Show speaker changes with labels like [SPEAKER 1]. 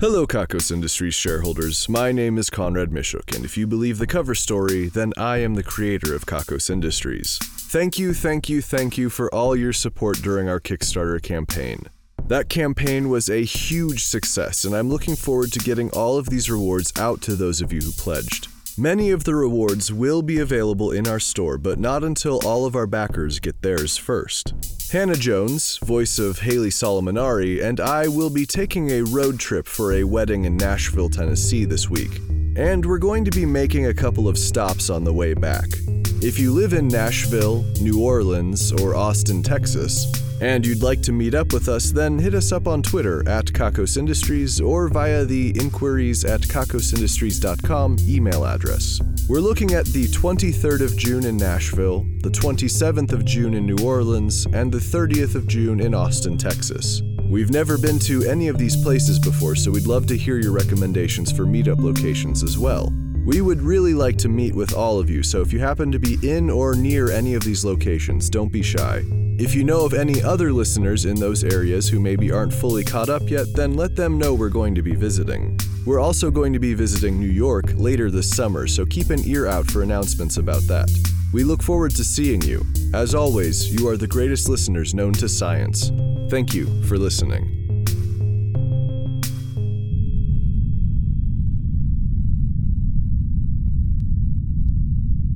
[SPEAKER 1] Hello, Kakos Industries shareholders. My name is Conrad Mishuk, and if you believe the cover story, then I am the creator of Kakos Industries. Thank you for all your support during our Kickstarter campaign. That campaign was a huge success, and I'm looking forward to getting all of these rewards out to those of you who pledged. Many of the rewards will be available in our store, but not until all of our backers get theirs first. Hannah Jones, voice of Haley Solomonari, and I will be taking a road trip for a wedding in Nashville, Tennessee this week. And we're going to be making a couple of stops on the way back. If you live in Nashville, New Orleans, or Austin, Texas, and you'd like to meet up with us, then hit us up on Twitter at Kakos Industries or via the inquiries@kakosindustries.com email address. We're looking at the 23rd of June in Nashville, the 27th of June in New Orleans, and the 30th of June in Austin, Texas. We've never been to any of these places before, so we'd love to hear your recommendations for meetup locations as well. We would really like to meet with all of you, so if you happen to be in or near any of these locations, don't be shy. If you know of any other listeners in those areas who maybe aren't fully caught up yet, then let them know we're going to be visiting. We're also going to be visiting New York later this summer, so keep an ear out for announcements about that. We look forward to seeing you. As always, you are the greatest listeners known to science. Thank you for listening.